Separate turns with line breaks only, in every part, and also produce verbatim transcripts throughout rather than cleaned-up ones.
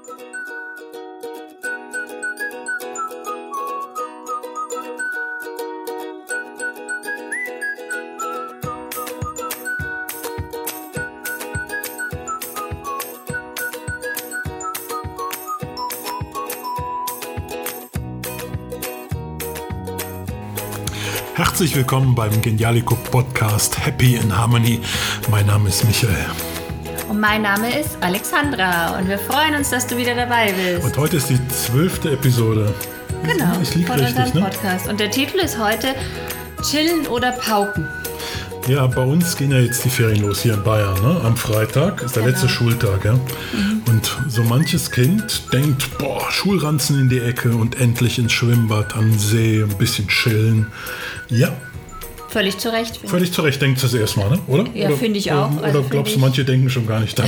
Herzlich willkommen beim Genialico Podcast Happy in Harmony. Mein Name ist Michael.
Und mein Name ist Alexandra und wir freuen uns, dass du wieder dabei bist.
Und heute ist die zwölfte Episode.
Genau,
ich lieg
von
richtig,
unserem
ne?
Podcast. Und der Titel ist heute Chillen oder Pauken.
Ja, bei uns gehen ja jetzt die Ferien los hier in Bayern. Ne? Am Freitag ist der genau. letzte Schultag. Ja? Mhm. Und so manches Kind denkt, boah, Schulranzen in die Ecke und endlich ins Schwimmbad, an den See, ein bisschen chillen. Ja.
Völlig zu Recht.
Völlig zu Recht denkst du das erstmal, ne? Oder?
Ja, finde ich auch.
Oder,
also
oder glaubst du, manche denken schon gar nicht daran?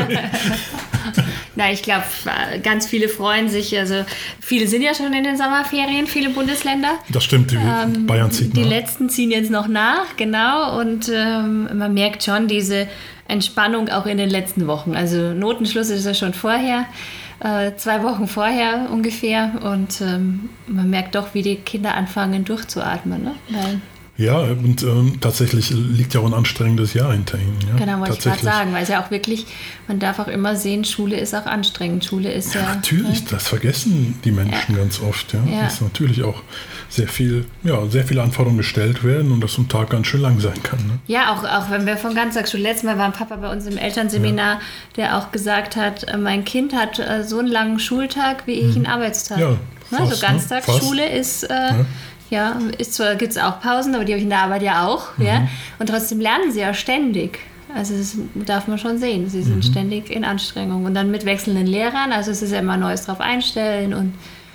Na, ich glaube, ganz viele freuen sich. Also viele sind ja schon in den Sommerferien, viele Bundesländer.
Das stimmt, die ähm, Bayern zieht
Die
nach.
letzten ziehen jetzt noch nach, genau. Und ähm, man merkt schon diese Entspannung auch in den letzten Wochen. Also Notenschluss ist ja schon vorher, äh, zwei Wochen vorher ungefähr. Und ähm, man merkt doch, wie die Kinder anfangen durchzuatmen, ne? Weil
ja, und ähm, tatsächlich liegt ja auch ein anstrengendes Jahr hinter ihnen. Ja?
Genau, wollte ich gerade sagen, weil es ja auch wirklich, man darf auch immer sehen, Schule ist auch anstrengend. Schule ist ja...
ja natürlich, ja. Das vergessen die Menschen ja. ganz oft. Ja? Ja. Dass natürlich auch sehr viel, ja, sehr viele Anforderungen gestellt werden und das ein Tag ganz schön lang sein kann. Ne?
Ja, auch, auch wenn wir von Ganztagsschule, letztes Mal war ein Papa bei uns im Elternseminar, ja. der auch gesagt hat, mein Kind hat so einen langen Schultag, wie ich einen Arbeitstag.
Ja, fast,
also Ganztagsschule
ne?
ist... Äh, ja. Ja, ist zwar, gibt es auch Pausen, aber die habe ich in der Arbeit ja auch. Mhm. Ja? Und trotzdem lernen sie ja ständig. Also das darf man schon sehen. Sie sind mhm. ständig in Anstrengung. Und dann mit wechselnden Lehrern, also es ist ja immer Neues drauf einstellen und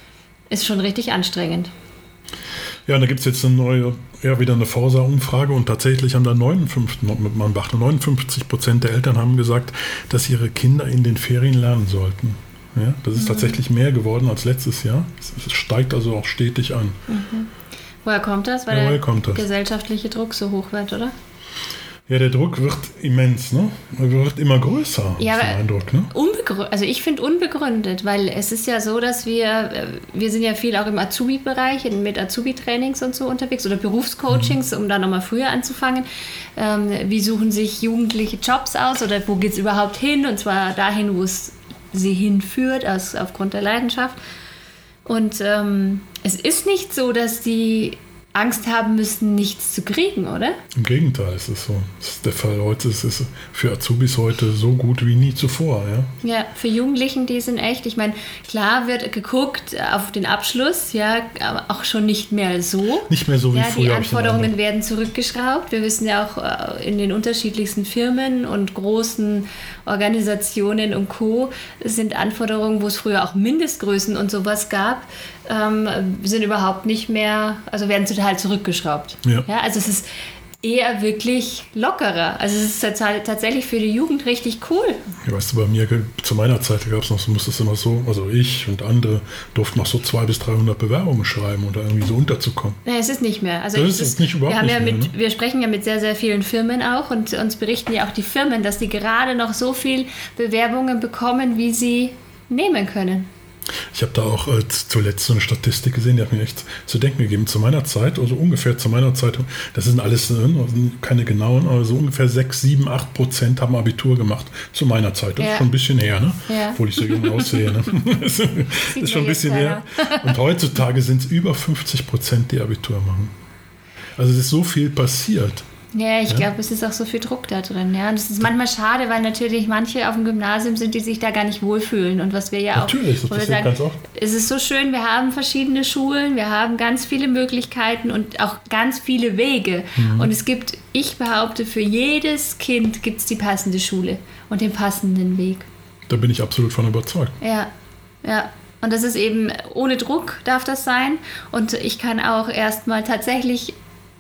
ist schon richtig anstrengend.
Ja, und da gibt es jetzt eine neue, ja, wieder eine Forsa-Umfrage und tatsächlich haben da neunundfünfzig, man beachte, neunundfünfzig Prozent der Eltern haben gesagt, dass ihre Kinder in den Ferien lernen sollten. Ja, das ist mhm. tatsächlich mehr geworden als letztes Jahr. Es steigt also auch stetig an.
Mhm. Woher kommt das? Weil
ja,
der
kommt das?
gesellschaftliche Druck so hoch wird, oder?
Ja, der Druck wird immens, ne? Er wird immer größer,
ja,
ist der Eindruck, ne?
Unbegründet, also ich finde unbegründet, weil es ist ja so, dass wir, wir sind ja viel auch im Azubi-Bereich, mit Azubi-Trainings und so unterwegs oder Berufscoachings, mhm. um da nochmal früher anzufangen. Ähm, wie suchen sich Jugendliche Jobs aus oder wo geht es überhaupt hin? Und zwar dahin, wo es sie hinführt, aus, aufgrund der Leidenschaft. Und ähm, es ist nicht so, dass die Angst haben müssen, nichts zu kriegen, oder?
Im Gegenteil, ist es so. Das ist der Fall heute. Es ist für Azubis heute so gut wie nie zuvor. Ja,
ja, für Jugendlichen, die sind echt, ich meine, klar wird geguckt auf den Abschluss, ja, aber auch schon nicht mehr so.
Nicht mehr so wie
ja,
früher.
Die Anforderungen werden zurückgeschraubt. Wir wissen ja auch in den unterschiedlichsten Firmen und großen Organisationen und Co. sind Anforderungen, wo es früher auch Mindestgrößen und sowas gab, ähm, sind überhaupt nicht mehr, also werden total zurückgeschraubt.
Ja.
Ja, also es ist eher wirklich lockerer. Also es ist tatsächlich für die Jugend richtig cool.
Ja, weißt du, bei mir, zu meiner Zeit gab es noch, so musste es immer so, also ich und andere durften noch so zweihundert bis dreihundert Bewerbungen schreiben, um da irgendwie so unterzukommen.
Nee, es ist nicht mehr. Also
das ist, ist nicht überhaupt
wir haben
nicht
ja
mehr,
mit,
ne?
Wir sprechen ja mit sehr, sehr vielen Firmen auch und uns berichten ja auch die Firmen, dass die gerade noch so viel Bewerbungen bekommen, wie sie nehmen können.
Ich habe da auch äh, zuletzt so eine Statistik gesehen, die hat mir echt zu denken gegeben. Zu meiner Zeit, also ungefähr zu meiner Zeit, das sind alles äh, keine genauen, aber so ungefähr sechs, sieben, acht Prozent haben Abitur gemacht. Zu meiner Zeit. Das ja. ist schon ein bisschen her, ne?
Ja.
Obwohl ich so jung aussehe. Ne? Das ist schon ein bisschen her. Und heutzutage sind es über fünfzig Prozent, die Abitur machen. Also es ist so viel passiert.
Ja, ich
ja?
glaube, es ist auch so viel Druck da drin. Ja? Und es ist manchmal schade, weil natürlich manche auf dem Gymnasium sind, die sich da gar nicht wohlfühlen. Und was wir ja
natürlich,
auch...
Natürlich, das
passiert
ganz oft.
Es ist so schön, wir haben verschiedene Schulen, wir haben ganz viele Möglichkeiten und auch ganz viele Wege. Mhm. Und es gibt, ich behaupte, für jedes Kind gibt es die passende Schule und den passenden Weg.
Da bin ich absolut von überzeugt.
Ja, ja. Und das ist eben, ohne Druck darf das sein. Und ich kann auch erstmal tatsächlich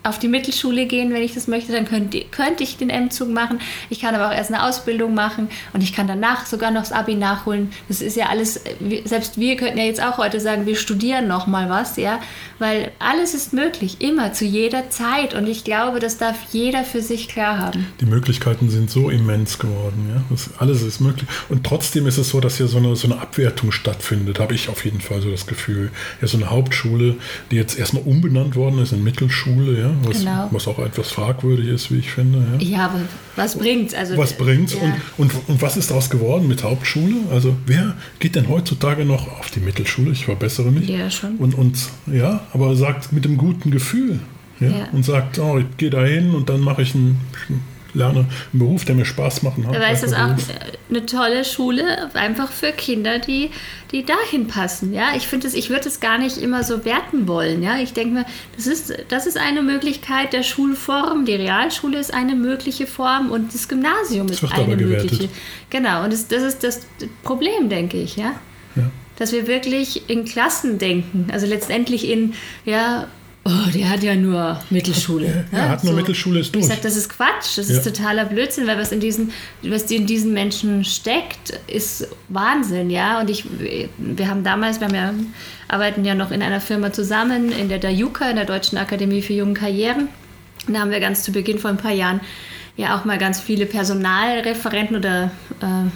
auf die Mittelschule gehen, wenn ich das möchte, dann könnte, könnte ich den M-Zug machen. Ich kann aber auch erst eine Ausbildung machen und ich kann danach sogar noch das Abi nachholen. Das ist ja alles, selbst wir könnten ja jetzt auch heute sagen, wir studieren noch mal was, ja, weil alles ist möglich, immer, zu jeder Zeit und ich glaube, das darf jeder für sich klar haben.
Die Möglichkeiten sind so immens geworden, ja, das, alles ist möglich und trotzdem ist es so, dass hier so eine, so eine Abwertung stattfindet, habe ich auf jeden Fall so das Gefühl. Ja, so eine Hauptschule, die jetzt erstmal umbenannt worden ist in Mittelschule, ja, was, genau. was auch etwas fragwürdig ist, wie ich finde. Ja,
ja aber was bringt's? Also,
was bringt's?
Ja.
Und, und, und was ist daraus geworden mit Hauptschule? Also wer geht denn heutzutage noch auf die Mittelschule? Ich verbessere mich.
Ja, schon.
Und, und ja, aber sagt mit dem guten Gefühl. Ja, ja. Und sagt, oh, ich gehe da hin und dann mache ich einen... lerne einen Beruf, der mir Spaß macht.
Aber es ist auch eine tolle Schule, einfach für Kinder, die, die dahin passen. Ja? Ich finde, ich würde es gar nicht immer so werten wollen. Ja? Ich denke mir, das ist, das ist eine Möglichkeit der Schulform. Die Realschule ist eine mögliche Form und das Gymnasium ist eine mögliche. Genau, und das, das ist das Problem, denke ich. Ja? Ja. Dass wir wirklich in Klassen denken. Also letztendlich in, ja, oh, der hat ja nur Mittelschule.
Er ja, hat nur so. Mittelschule, ist durch.
Ich sage, das ist Quatsch, das ja. ist totaler Blödsinn, weil was in diesen, was in diesen Menschen steckt, ist Wahnsinn, ja. Und ich, wir haben damals, wir haben ja, arbeiten ja noch in einer Firma zusammen, in der D A J U K A, in der Deutschen Akademie für Jungen Karrieren. Und da haben wir ganz zu Beginn vor ein paar Jahren ja auch mal ganz viele Personalreferenten oder äh,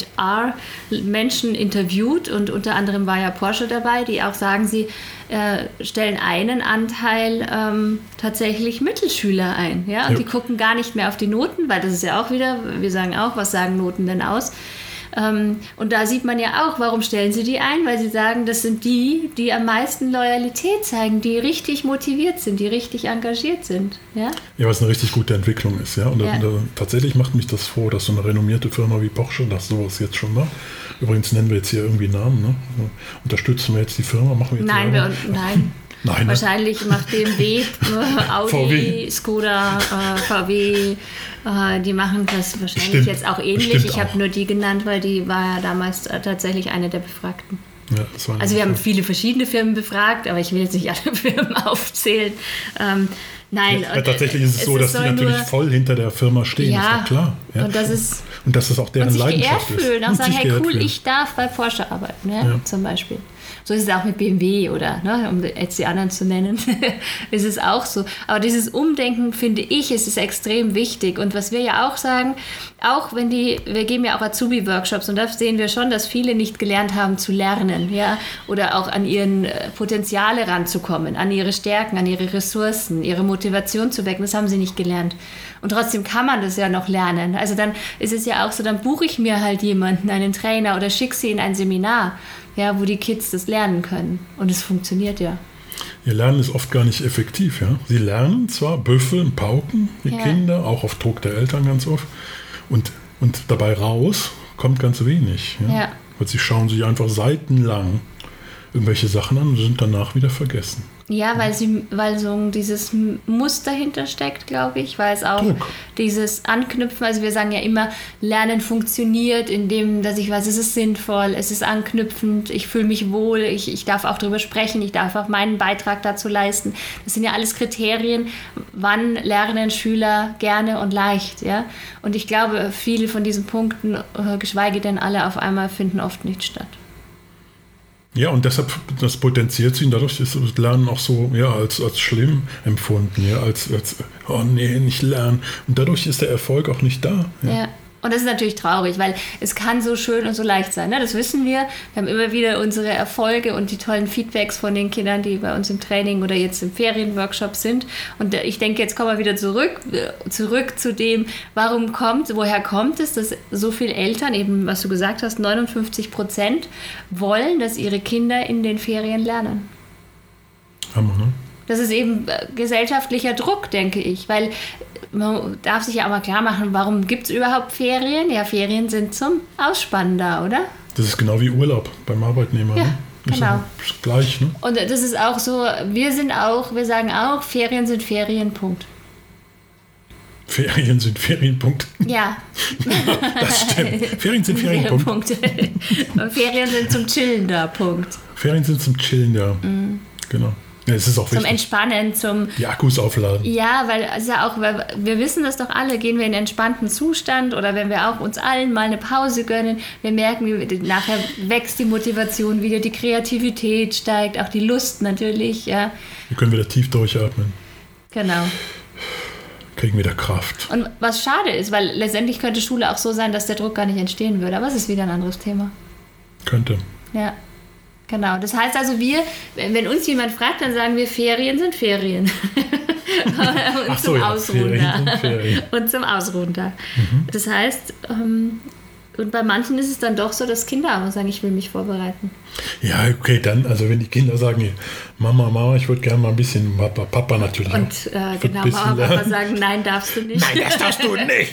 H R-Menschen interviewt und unter anderem war ja Porsche dabei, die auch sagen, sie äh, stellen einen Anteil ähm, tatsächlich Mittelschüler ein. Ja? Und ja. die gucken gar nicht mehr auf die Noten, weil das ist ja auch wieder, wir sagen auch, was sagen Noten denn aus? Ähm, und da sieht man ja auch, warum stellen sie die ein? Weil sie sagen, das sind die, die am meisten Loyalität zeigen, die richtig motiviert sind, die richtig engagiert sind. Ja,
ja, was eine richtig gute Entwicklung ist. Ja? Und, ja. Da, und da, tatsächlich macht mich das froh, dass so eine renommierte Firma wie Porsche das sowas jetzt schon macht. Übrigens nennen wir jetzt hier irgendwie Namen. Ne? Unterstützen wir jetzt die Firma? Machen wir jetzt
nein, wir, nein. Nein, wahrscheinlich ne? macht B M W, Audi, V W. Skoda, äh, V W, äh, die machen das wahrscheinlich Stimmt. jetzt auch ähnlich. Stimmt ich habe nur die genannt, weil die war ja damals äh, tatsächlich eine der Befragten. Ja, das war also wir haben viele verschiedene Firmen befragt, aber ich will jetzt nicht alle Firmen aufzählen. Ähm, Nein.
Ja, tatsächlich ist es so, dass die natürlich voll hinter der Firma stehen,
ja,
ist doch klar. Ja.
Und das ist,
und dass das auch deren
und sich
Leidenschaft
geehrt
ist.
Fühlen, auch
und
sagen, hey cool,
fühlen.
ich darf bei Porsche arbeiten, ja,
ja.
zum Beispiel. So ist es auch mit B M W oder, ne, um jetzt die anderen zu nennen, ist es auch so. Aber dieses Umdenken, finde ich, ist es extrem wichtig. Und was wir ja auch sagen, auch wenn die, wir geben ja auch Azubi-Workshops und da sehen wir schon, dass viele nicht gelernt haben zu lernen, ja, oder auch an ihren Potenziale ranzukommen, an ihre Stärken, an ihre Ressourcen, ihre Motivation zu wecken. Das haben sie nicht gelernt. Und trotzdem kann man das ja noch lernen. Also dann ist es ja auch so, dann buche ich mir halt jemanden, einen Trainer oder schicke sie in ein Seminar, ja, wo die Kids das lernen können. Und es funktioniert ja.
Ihr Lernen ist oft gar nicht effektiv. Ja? Sie lernen zwar, büffeln, pauken, die ja. Kinder, auch auf Druck der Eltern ganz oft. Und, und dabei raus kommt ganz wenig. Ja? Ja. Weil sie schauen sich einfach seitenlang irgendwelche Sachen an und sind danach wieder vergessen.
Ja, weil sie, weil so dieses Muster hintersteckt, glaube ich, weil es auch Druck. Dieses Anknüpfen, also wir sagen ja immer, Lernen funktioniert, indem, dass ich weiß, es ist sinnvoll, es ist anknüpfend, ich fühle mich wohl, ich, ich darf auch darüber sprechen, ich darf auch meinen Beitrag dazu leisten. Das sind ja alles Kriterien, wann lernen Schüler gerne und leicht, ja. Und ich glaube, viele von diesen Punkten, geschweige denn alle auf einmal, finden oft nicht statt.
Ja, und deshalb, das potenziert sich und dadurch ist das Lernen auch so, ja, als, als schlimm empfunden, ja, als, als, oh nee, nicht lernen. Und dadurch ist der Erfolg auch nicht da. Ja.
ja. Und das ist natürlich traurig, weil es kann so schön und so leicht sein. Ne? Das wissen wir. Wir haben immer wieder unsere Erfolge und die tollen Feedbacks von den Kindern, die bei uns im Training oder jetzt im Ferienworkshop sind. Und ich denke, jetzt kommen wir wieder zurück, zurück zu dem, warum kommt, woher kommt es, dass so viele Eltern, eben was du gesagt hast, neunundfünfzig Prozent wollen, dass ihre Kinder in den Ferien lernen.
Hammer, ne?
Das ist eben gesellschaftlicher Druck, denke ich, weil man darf sich ja auch mal klar machen, warum gibt es überhaupt Ferien? Ja, Ferien sind zum Ausspannen da, oder?
Das ist genau wie Urlaub beim Arbeitnehmer.
Ja,
ne?
genau.
Ja gleich, ne?
Und das ist auch so, wir sind auch, wir sagen auch, Ferien sind Ferien, Punkt.
Ferien sind Ferien, Punkt.
Ja.
Das stimmt. Ferien sind Ferien, Punkt.
Punkt. Ferien sind zum Chillen da, Punkt.
Ferien sind zum Chillen da, mhm. Genau. Ja, es ist auch
zum
wichtig.
Entspannen, zum...
Die Akkus aufladen.
Ja, weil also auch, weil wir wissen das doch alle, gehen wir in einen entspannten Zustand oder wenn wir auch uns allen mal eine Pause gönnen, wir merken, wie, nachher wächst die Motivation wieder, die Kreativität steigt, auch die Lust natürlich. Ja.
Wir können wieder tief durchatmen.
Genau.
Kriegen wieder Kraft.
Und was schade ist, weil letztendlich könnte Schule auch so sein, dass der Druck gar nicht entstehen würde, aber es ist wieder ein anderes Thema.
Könnte.
Ja. Genau, das heißt also, wir, wenn uns jemand fragt, dann sagen wir, Ferien sind Ferien. und
Ach so,
zum
ja,
Ausruhen
Ferien
da.
sind Ferien.
Und zum Ausruhen da.
Mhm.
Das heißt, ähm, und bei manchen ist es dann doch so, dass Kinder aber sagen, ich will mich vorbereiten.
Ja, okay, dann, also wenn die Kinder sagen, Mama, Mama, ich würde gerne mal ein bisschen, Papa, Papa natürlich
Und
auch,
äh, genau, Mama und Papa sagen, nein, darfst du nicht.
Nein, das darfst du nicht.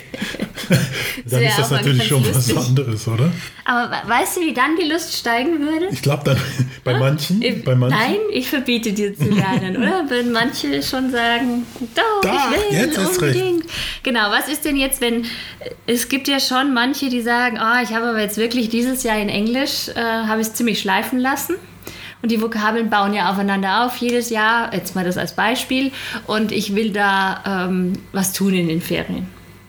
Dann
ja
ist das
auch
natürlich schon was
lustig.
anderes, oder?
Aber weißt du, wie dann die Lust steigen würde?
Ich glaube dann, bei manchen,
Ich,
bei manchen.
Nein, ich verbiete dir zu lernen, oder? Wenn manche schon sagen, doch,
Da,
ich will
jetzt ist recht.
unbedingt. Genau, was ist denn jetzt, wenn, es gibt ja schon manche, die sagen, oh, ich habe aber jetzt wirklich dieses Jahr in Englisch, äh, habe ich es ziemlich schleifen lassen. Und die Vokabeln bauen ja aufeinander auf jedes Jahr, jetzt mal das als Beispiel. Und ich will da ähm, was tun in den Ferien.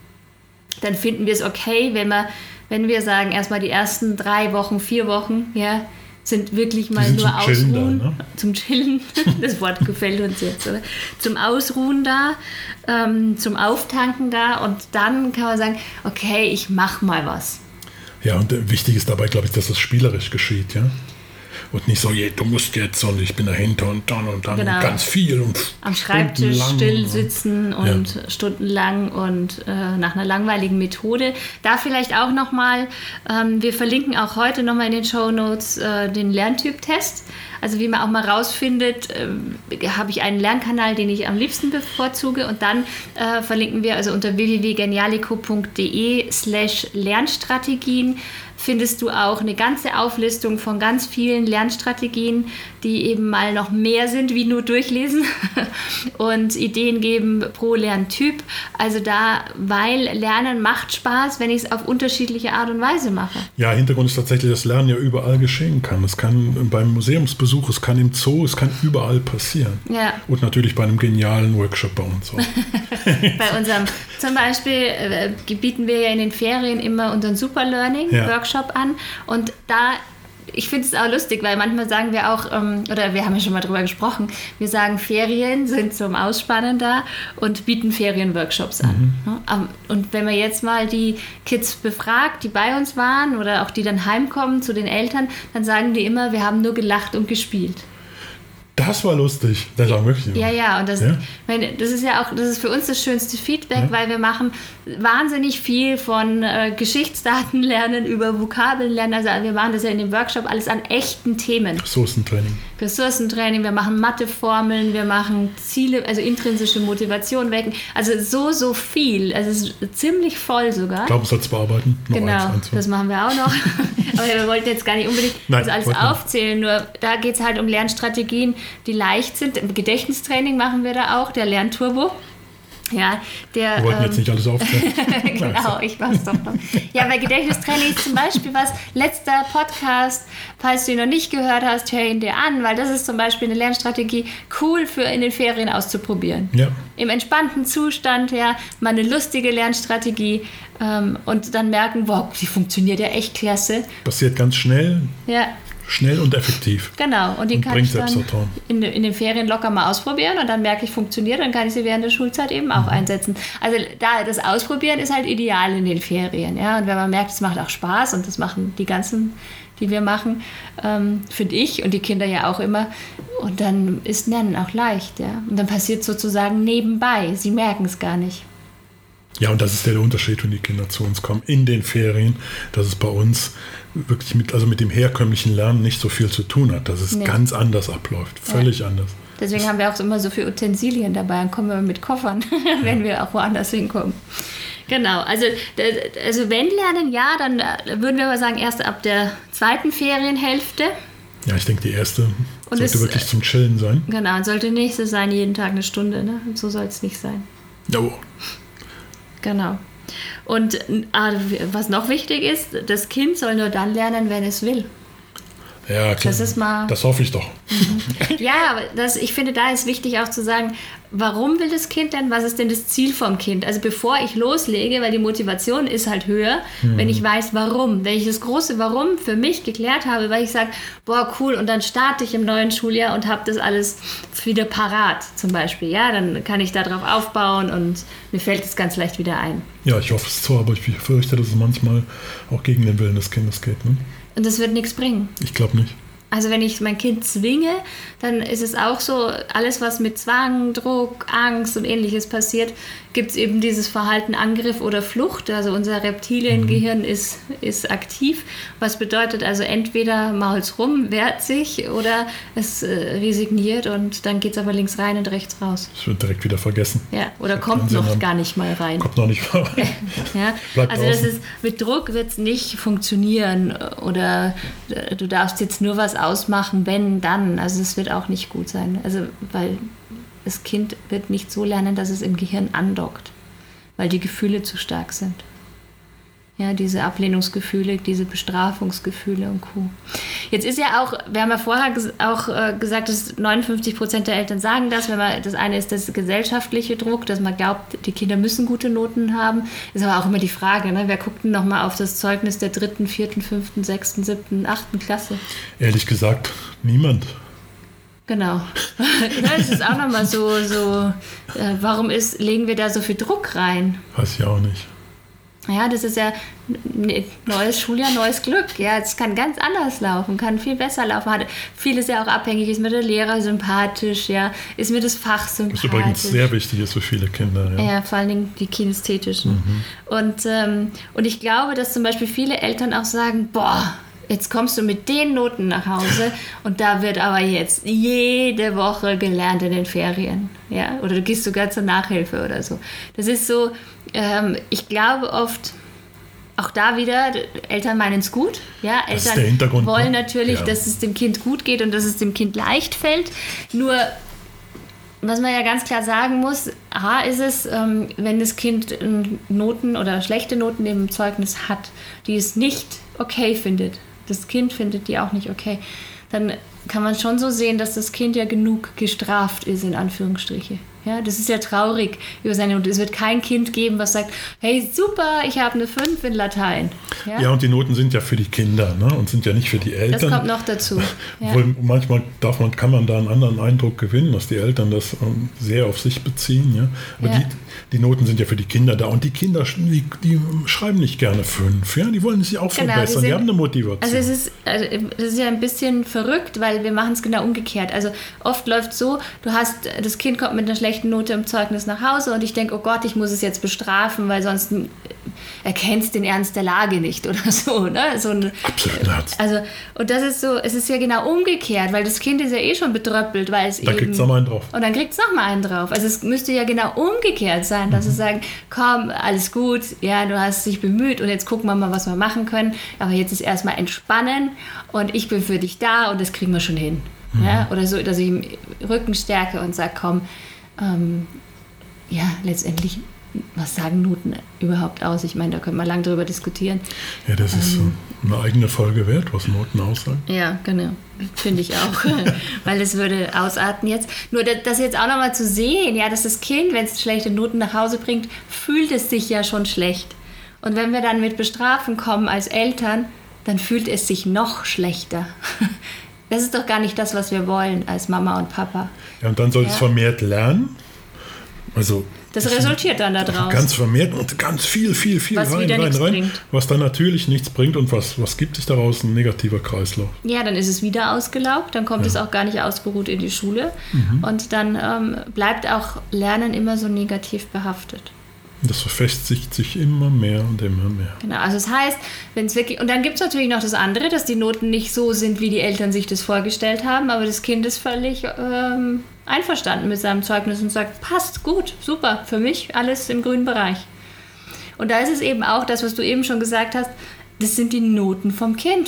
Dann finden wir es okay, wenn wir, wenn wir sagen, erstmal die ersten drei Wochen, vier Wochen, ja, sind wirklich mal
sind
nur
zum Chillen
ausruhen.
da, ne?
Zum Chillen, das Wort gefällt uns jetzt, oder? Zum Ausruhen da, ähm, zum Auftanken da und dann kann man sagen, okay, ich mach mal was.
Ja, und äh, wichtig ist dabei, glaube ich, dass es spielerisch geschieht, ja. Und nicht so, je, du musst jetzt und ich bin dahinter und dann und dann
Genau.
und ganz viel. Und
Am Schreibtisch
stundenlang
still
und-
sitzen und
Ja.
stundenlang und äh, nach einer langweiligen Methode. Da vielleicht auch nochmal, ähm, wir verlinken auch heute nochmal in den Shownotes äh, den Lerntyp-Test. Also wie man auch mal rausfindet, äh, habe ich einen Lernkanal, den ich am liebsten bevorzuge. Und dann äh, verlinken wir also unter w w w punkt genialico punkt d e slash Lernstrategien findest du auch eine ganze Auflistung von ganz vielen Lernstrategien, die eben mal noch mehr sind wie nur durchlesen und Ideen geben pro Lerntyp. Also da, weil Lernen macht Spaß, wenn ich es auf unterschiedliche Art und Weise mache.
Ja, Hintergrund ist tatsächlich, dass Lernen ja überall geschehen kann. Es kann beim Museumsbesuch, es kann im Zoo, es kann überall passieren.
Ja.
Und natürlich bei einem genialen Workshop bei uns auch.
Bei unserem, zum Beispiel äh, bieten wir ja in den Ferien immer unseren Super Learning
Ja.
Workshop an und da, ich finde es auch lustig, weil manchmal sagen wir auch, ähm, oder wir haben ja schon mal drüber gesprochen, wir sagen, Ferien sind zum Ausspannen da und bieten Ferienworkshops an.
Mhm.
Ne? Ähm, Und wenn man jetzt mal die Kids befragt, die bei uns waren oder auch die dann heimkommen zu den Eltern, dann sagen die immer, wir haben nur gelacht und gespielt.
Das war lustig. Das war wirklich.
Ja, ja, und das,
Ja?
ich meine, das ist ja auch, das ist für uns das schönste Feedback,
Ja.
weil wir machen wahnsinnig viel von äh, Geschichtsdaten lernen, über Vokabeln lernen. Also wir machen das ja in dem Workshop alles an echten Themen.
Ressourcentraining.
Ressourcentraining, wir machen Matheformeln, wir machen Ziele, also intrinsische Motivation wecken. Also so, so viel. Also es ist ziemlich voll sogar.
Glaubenssatzbearbeiten. Noch
Genau,
eins, eins,
das machen wir auch noch. Aber wir wollten jetzt gar nicht unbedingt
Nein,
das alles
wollten wir nicht.
aufzählen, nur da geht es halt um Lernstrategien, die leicht sind. Im Gedächtnistraining machen wir da auch, der Lernturbo. Ja, der,
Wir wollten
ähm,
jetzt nicht alles aufzählen.
genau, ich weiß doch noch. Ja, bei Gedächtnistraining ist zum Beispiel was, letzter Podcast, falls du ihn noch nicht gehört hast, hör ihn dir an, weil das ist zum Beispiel eine Lernstrategie, cool für in den Ferien auszuprobieren.
Ja.
Im entspannten Zustand, ja, mal eine lustige Lernstrategie ähm, und dann merken, wow, die funktioniert ja echt klasse.
Passiert ganz schnell,
Ja,
schnell und effektiv.
genau. Und die
Und
kann
bringt
ich dann
Selbstvertrauen.
in, de- in den Ferien locker mal ausprobieren und dann merke ich, funktioniert, dann kann ich sie während der Schulzeit eben auch einsetzen. Also da das Ausprobieren ist halt ideal in den Ferien. Ja? Und wenn man merkt, es macht auch Spaß und das machen die ganzen, die wir machen, ähm, finde ich und die Kinder ja auch immer. Und dann ist Lernen auch leicht. Ja? Und dann passiert sozusagen nebenbei. Sie merken es gar nicht.
Ja, und das ist der Unterschied, wenn die Kinder zu uns kommen in den Ferien, dass es bei uns wirklich mit, also mit dem herkömmlichen Lernen nicht so viel zu tun hat, dass es
Nee.
ganz anders abläuft, völlig anders.
Deswegen haben wir auch immer so viele Utensilien dabei und kommen wir mit Koffern, wenn wir auch woanders hinkommen. Genau, also, d- also wenn lernen, ja, dann äh, würden wir aber sagen, erst ab der zweiten Ferienhälfte.
Ja, ich denke, die erste
Und
sollte
es-
wirklich zum Chillen sein.
Genau, und sollte nicht so sein, jeden Tag eine Stunde, ne? So soll es nicht sein.
Ja, oh.
Genau. Und äh, was noch wichtig ist, das Kind soll nur dann lernen, wenn es will.
Ja, klar.
Das ist mal.
Das hoffe ich doch.
Ja, aber das, ich finde, da ist wichtig auch zu sagen, warum will das Kind denn? Was ist denn das Ziel vom Kind? Also bevor ich loslege, weil die Motivation ist halt höher, mhm. wenn ich weiß, warum. Wenn ich das große Warum für mich geklärt habe, weil ich sage, boah, cool, und dann starte ich im neuen Schuljahr und habe das alles wieder parat zum Beispiel. Ja, dann kann ich darauf aufbauen und mir fällt es ganz leicht wieder ein.
Ja, ich hoffe es zwar, aber ich fürchte, dass es manchmal auch gegen den Willen des Kindes geht. Ne?
Und das wird nichts bringen.
Ich glaube nicht.
Also wenn ich mein Kind zwinge, dann ist es auch so, alles was mit Zwang, Druck, Angst und Ähnliches passiert, gibt es eben dieses Verhalten Angriff oder Flucht. Also unser Reptiliengehirn mhm. ist, ist aktiv, was bedeutet also entweder mault's rum, wehrt sich oder es äh, resigniert und dann geht es aber links rein und rechts raus.
Es wird direkt wieder vergessen.
Ja, oder kommt noch Sinn gar nicht mal rein.
Kommt noch nicht mal rein.
Ja,
Bleibt
also das ist, mit Druck wird es nicht funktionieren oder du darfst jetzt nur was ausmachen, wenn, dann. Also es wird auch nicht gut sein. Also weil das Kind wird nicht so lernen, dass es im Gehirn andockt, weil die Gefühle zu stark sind. Ja, diese Ablehnungsgefühle, diese Bestrafungsgefühle und Co. Jetzt ist ja auch, wir haben ja vorher auch gesagt, dass neunundfünfzig Prozent der Eltern sagen das, wenn man, das eine ist das gesellschaftliche Druck, dass man glaubt, die Kinder müssen gute Noten haben. Ist aber auch immer die Frage, ne? Wer guckt denn nochmal auf das Zeugnis der dritten, vierten, fünften, sechsten, siebten, achten Klasse?
Ehrlich gesagt, niemand.
Genau. Das ist auch nochmal so, so äh, warum ist, legen wir da so viel Druck rein?
Weiß ich auch nicht.
Ja, das ist ja neues Schuljahr, neues Glück. Ja, es kann ganz anders laufen, kann viel besser laufen. Hat vieles ja auch abhängig, ist mir der Lehrer sympathisch, ja, ist mir das Fach sympathisch.
Was übrigens sehr wichtig ist für viele Kinder. Ja,
ja, vor allen Dingen die kinästhetischen. Mhm. Und, ähm, und ich glaube, dass zum Beispiel viele Eltern auch sagen, boah, jetzt kommst du mit den Noten nach Hause und da wird aber jetzt jede Woche gelernt in den Ferien. Ja? Oder du gehst sogar zur Nachhilfe oder so. Das ist so, ähm, ich glaube oft, auch da wieder, Eltern meinen es gut. Ja? Eltern wollen natürlich, ja. dass es dem Kind gut geht und dass es dem Kind leicht fällt. Nur, was man ja ganz klar sagen muss, A ist es, ähm, wenn das Kind Noten oder schlechte Noten im Zeugnis hat, die es nicht okay findet, das Kind findet die auch nicht okay, dann kann man schon so sehen, dass das Kind ja genug gestraft ist, in Anführungsstriche. Ja, das ist ja traurig über seine Noten. Es wird kein Kind geben, was sagt, hey, super, ich habe eine fünf in Latein. Ja?
Ja, und die Noten sind ja für die Kinder, ne? Und sind ja nicht für die Eltern.
Das kommt noch dazu. Ja.
Obwohl manchmal darf man, kann man da einen anderen Eindruck gewinnen, dass die Eltern das ähm, sehr auf sich beziehen. Ja? Aber ja. Die, die Noten sind ja für die Kinder da. Und die Kinder, die, die schreiben nicht gerne fünf. Ja? Die wollen sich auch
genau,
verbessern. Die, sind, die haben eine Motivation.
Also es ist, also das ist ja ein bisschen verrückt, weil wir machen es genau umgekehrt. Also oft läuft es so, du hast, das Kind kommt mit einer schlechten Note im Zeugnis nach Hause und ich denke, oh Gott, ich muss es jetzt bestrafen, weil sonst erkennst den Ernst der Lage nicht oder so. Ne? so ein,
Absolut.
Also, und das ist so, es ist ja genau umgekehrt, weil das Kind ist ja eh schon betröppelt, weil es
dann
eben...
kriegt es nochmal einen drauf.
Und dann kriegt es nochmal einen drauf. Also es müsste ja genau umgekehrt sein, dass mhm. sie sagen, komm, alles gut, ja, du hast dich bemüht und jetzt gucken wir mal, was wir machen können, aber jetzt ist erstmal entspannen und ich bin für dich da und das kriegen wir schon hin. Mhm. Ja? Oder so, dass ich im Rücken stärke und sage, komm, Ähm, ja, letztendlich, was sagen Noten überhaupt aus? Ich meine, da können wir lange drüber diskutieren.
Ja, das ist ähm, eine eigene Folge wert, was Noten aussagen.
Ja, genau. Finde ich auch. Weil es würde ausarten jetzt. Nur das jetzt auch nochmal zu sehen, ja, dass das Kind, wenn es schlechte Noten nach Hause bringt, fühlt es sich ja schon schlecht. Und wenn wir dann mit Bestrafen kommen als Eltern, dann fühlt es sich noch schlechter. Das ist doch gar nicht das, was wir wollen als Mama und Papa.
Ja, und dann soll ja. es vermehrt lernen. Also
das resultiert dann daraus.
Ganz vermehrt und ganz viel, viel, viel
was
rein,
wieder
rein, rein.
Bringt.
Was dann natürlich nichts bringt und was, was gibt sich daraus? Ein negativer Kreislauf.
Ja, dann ist es wieder ausgelaugt, dann kommt ja. es auch gar nicht ausgeruht in die Schule. Mhm. Und dann ähm, bleibt auch Lernen immer so negativ behaftet.
Das verfestigt sich immer mehr und immer mehr.
Genau, also das heißt, wenn es wirklich, und dann gibt es natürlich noch das andere, dass die Noten nicht so sind, wie die Eltern sich das vorgestellt haben, aber das Kind ist völlig ähm, einverstanden mit seinem Zeugnis und sagt, passt, gut, super, für mich alles im grünen Bereich. Und da ist es eben auch das, was du eben schon gesagt hast, das sind die Noten vom Kind.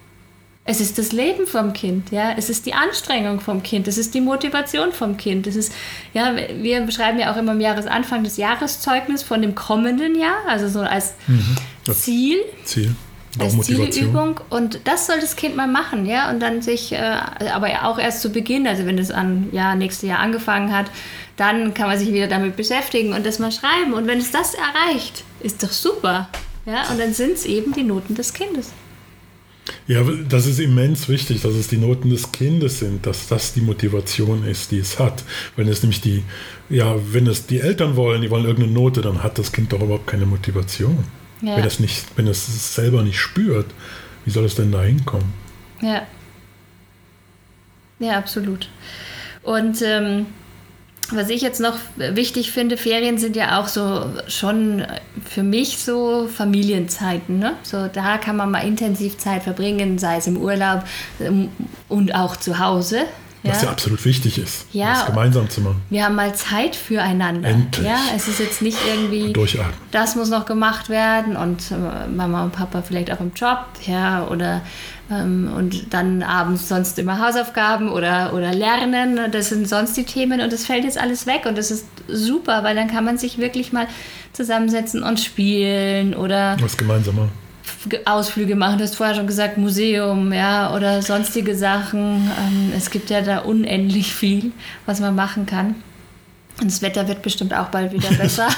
Es ist das Leben vom Kind, ja. Es ist die Anstrengung vom Kind, es ist die Motivation vom Kind. Es ist, ja, wir beschreiben ja auch immer am Jahresanfang das Jahreszeugnis von dem kommenden Jahr, also so als mhm. Ziel.
Ziel. als
Zielübung. Und das soll das Kind mal machen, ja. Und dann sich, äh, aber auch erst zu Beginn, also wenn es an ja, nächstes Jahr angefangen hat, dann kann man sich wieder damit beschäftigen und das mal schreiben. Und wenn es das erreicht, ist doch super. Ja? Und dann sind es eben die Noten des Kindes.
Ja, das ist immens wichtig, dass es die Noten des Kindes sind, dass das die Motivation ist, die es hat. Wenn es nämlich die, ja, wenn es die Eltern wollen, die wollen irgendeine Note, dann hat das Kind doch überhaupt keine Motivation. Ja. Wenn es nicht, wenn es es selber nicht spürt, wie soll es denn da hinkommen?
Ja. Ja, absolut. Und ähm, was ich jetzt noch wichtig finde, Ferien sind ja auch so schon für mich so Familienzeiten. Ne? So, da kann man mal intensiv Zeit verbringen, sei es im Urlaub und auch zu Hause.
Was ja, ja absolut wichtig ist, ja, das gemeinsam zu machen.
Wir haben mal Zeit füreinander.
Endlich.
Ja, es ist jetzt nicht irgendwie,
durchatmen.
Das muss noch gemacht werden und Mama und Papa vielleicht auch im Job, ja, oder ähm, und dann abends sonst immer Hausaufgaben oder, oder Lernen. Das sind sonst die Themen und das fällt jetzt alles weg und das ist super, weil dann kann man sich wirklich mal zusammensetzen und spielen oder
was gemeinsam machen.
Ausflüge machen, du hast vorher schon gesagt, Museum, ja, oder sonstige Sachen. Ähm, es gibt ja da unendlich viel, was man machen kann. Und das Wetter wird bestimmt auch bald wieder besser.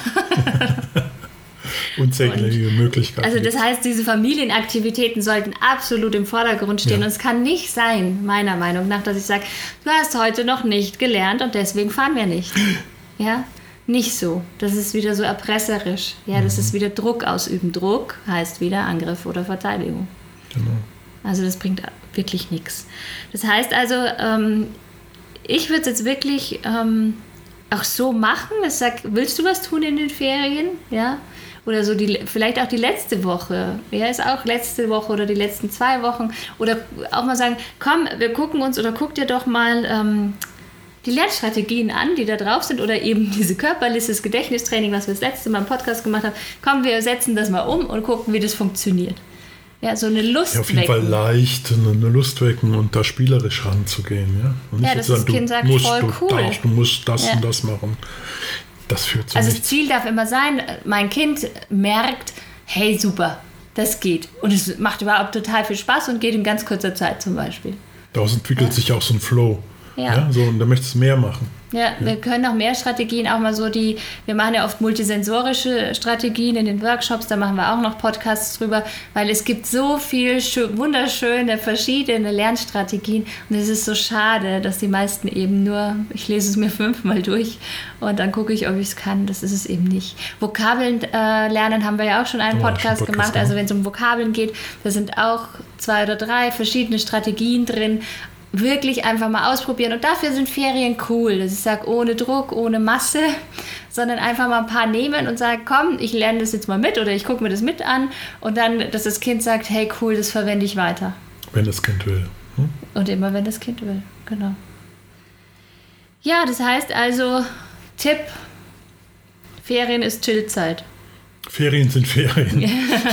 Unzählige und, Möglichkeiten.
Also das heißt, diese Familienaktivitäten sollten absolut im Vordergrund stehen. Ja. Und es kann nicht sein, meiner Meinung nach, dass ich sage, du hast heute noch nicht gelernt und deswegen fahren wir nicht. Ja. Nicht so. Das ist wieder so erpresserisch. Ja, das ist wieder Druck ausüben. Druck heißt wieder Angriff oder Verteidigung.
Genau.
Also das bringt wirklich nichts. Das heißt also, ähm, ich würde es jetzt wirklich ähm, auch so machen. Ich sag, willst du was tun in den Ferien? Ja. Oder so die, vielleicht auch die letzte Woche. Ja, ist auch letzte Woche oder die letzten zwei Wochen. Oder auch mal sagen, komm, wir gucken uns oder guck dir doch mal ähm, die Lernstrategien an, die da drauf sind oder eben diese Körperliste, das Gedächtnistraining, was wir das letzte Mal im Podcast gemacht haben. Komm, wir setzen das mal um und gucken, wie das funktioniert. Ja, so eine Lust
ja, auf jeden
wecken.
Fall leicht, eine Lust wecken und da spielerisch ranzugehen. Ja, und
ja dass das
sagen,
Kind sagt,
musst,
voll
du
cool.
Darfst, du musst das
ja.
und das machen. Das führt zu
Also
nichts.
Das Ziel darf immer sein, mein Kind merkt, hey, super, das geht. Und es macht überhaupt total viel Spaß und geht in ganz kurzer Zeit zum Beispiel.
Daraus entwickelt ja. sich auch so ein Flow.
Ja.
Ja, so, und da möchtest du mehr machen.
Ja, ja, wir können noch mehr Strategien, auch mal so die, wir machen ja oft multisensorische Strategien in den Workshops, da machen wir auch noch Podcasts drüber, weil es gibt so viel wunderschöne, verschiedene Lernstrategien und es ist so schade, dass die meisten eben nur, ich lese es mir fünfmal durch und dann gucke ich, ob ich es kann, das ist es eben nicht. Vokabeln äh, lernen haben wir ja auch schon einen
oh,
Podcast,
schon Podcast
gemacht, also wenn es um Vokabeln geht, da sind auch zwei oder drei verschiedene Strategien drin. Wirklich einfach mal ausprobieren. Und dafür sind Ferien cool. Dass ich sage, ohne Druck, ohne Masse, sondern einfach mal ein paar nehmen und sagen, komm, ich lerne das jetzt mal mit oder ich gucke mir das mit an. Und dann, dass das Kind sagt, hey, cool, das verwende ich weiter.
Wenn das Kind will. Hm?
Und immer, wenn das Kind will, genau. Ja, das heißt also, Tipp, Ferien ist Chillzeit.
Ferien sind Ferien.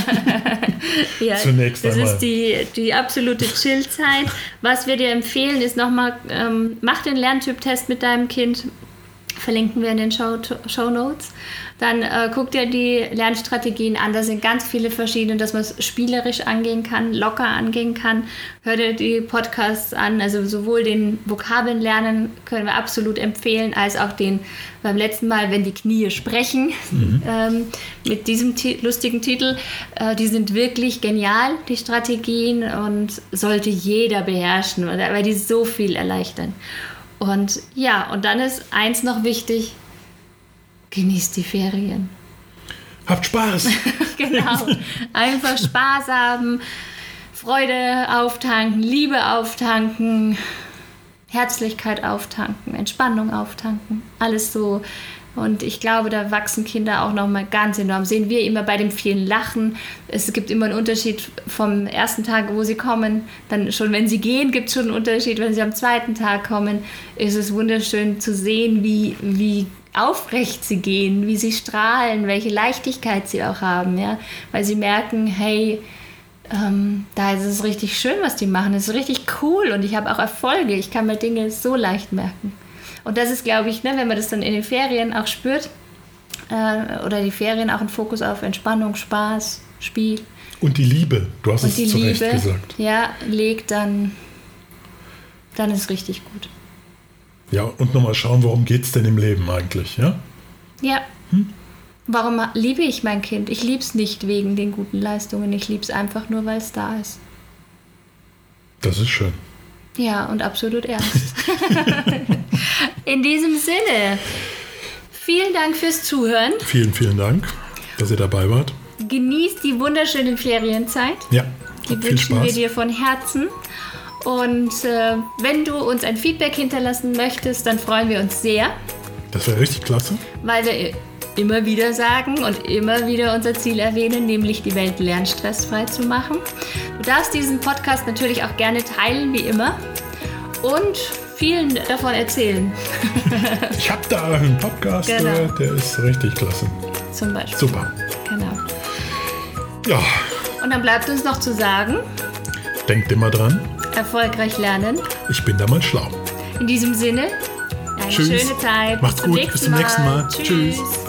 Ja,
Zunächst
das
einmal.
ist die, die absolute Chillzeit. Was wir dir empfehlen, ist nochmal, ähm, mach den Lerntyp-Test mit deinem Kind. Verlinken wir in den Show, Show Notes. Dann äh, guck dir die Lernstrategien an. Da sind ganz viele verschiedene, dass man es spielerisch angehen kann, locker angehen kann. Hör dir die Podcasts an. Also sowohl den Vokabeln lernen können wir absolut empfehlen, als auch den beim letzten Mal, wenn die Knie sprechen, mhm. ähm, mit diesem t- lustigen Titel. Äh, die sind wirklich genial, die Strategien, und sollte jeder beherrschen, weil die so viel erleichtern. Und ja, und dann ist eins noch wichtig, genießt die Ferien.
Habt Spaß!
Genau, einfach Spaß haben, Freude auftanken, Liebe auftanken, Herzlichkeit auftanken, Entspannung auftanken, alles so. Und ich glaube, da wachsen Kinder auch nochmal ganz enorm. Sehen wir immer bei dem vielen Lachen. Es gibt immer einen Unterschied vom ersten Tag, wo sie kommen. Dann schon, wenn sie gehen, gibt es schon einen Unterschied. Wenn sie am zweiten Tag kommen, ist es wunderschön zu sehen, wie, wie aufrecht sie gehen, wie sie strahlen, welche Leichtigkeit sie auch haben. Ja? Weil sie merken, hey, ähm, da ist es richtig schön, was die machen. Es ist richtig cool und ich habe auch Erfolge. Ich kann mir Dinge so leicht merken. Und das ist, glaube ich, ne, wenn man das dann in den Ferien auch spürt, äh, oder die Ferien auch einen Fokus auf Entspannung, Spaß, Spiel.
Und die Liebe, du hast
Und
es
die
zu Recht
Liebe,
gesagt.
ja, legt, dann, dann ist richtig gut.
Ja, und nochmal schauen, worum geht es denn im Leben eigentlich, ja?
Ja. Hm? Warum liebe ich mein Kind? Ich liebe es nicht wegen den guten Leistungen. Ich liebe es einfach nur, weil es da ist.
Das ist schön.
Ja, und absolut ernst. In diesem Sinne, vielen Dank fürs Zuhören.
Vielen, vielen Dank, dass ihr dabei wart.
Genießt die wunderschöne Ferienzeit.
Ja,
die
viel
wünschen
Spaß.
wir dir von Herzen. Und äh, wenn du uns ein Feedback hinterlassen möchtest, dann freuen wir uns sehr.
Das wäre richtig klasse.
Weil wir immer wieder sagen und immer wieder unser Ziel erwähnen, nämlich die Welt lernstressfrei zu machen. Du darfst diesen Podcast natürlich auch gerne teilen, wie immer. Und vielen davon erzählen.
Ich habe da einen Podcast
Genau.
gehört, der ist richtig klasse.
Zum Beispiel.
Super.
Genau.
Ja,
Und dann bleibt uns noch zu sagen,
denkt immer dran,
erfolgreich lernen.
ich bin da mal schlau.
In diesem Sinne, eine
Tschüss.
schöne Zeit.
Macht's
Bis zum
gut.
nächsten
Bis zum nächsten Mal.
Tschüss.
Tschüss.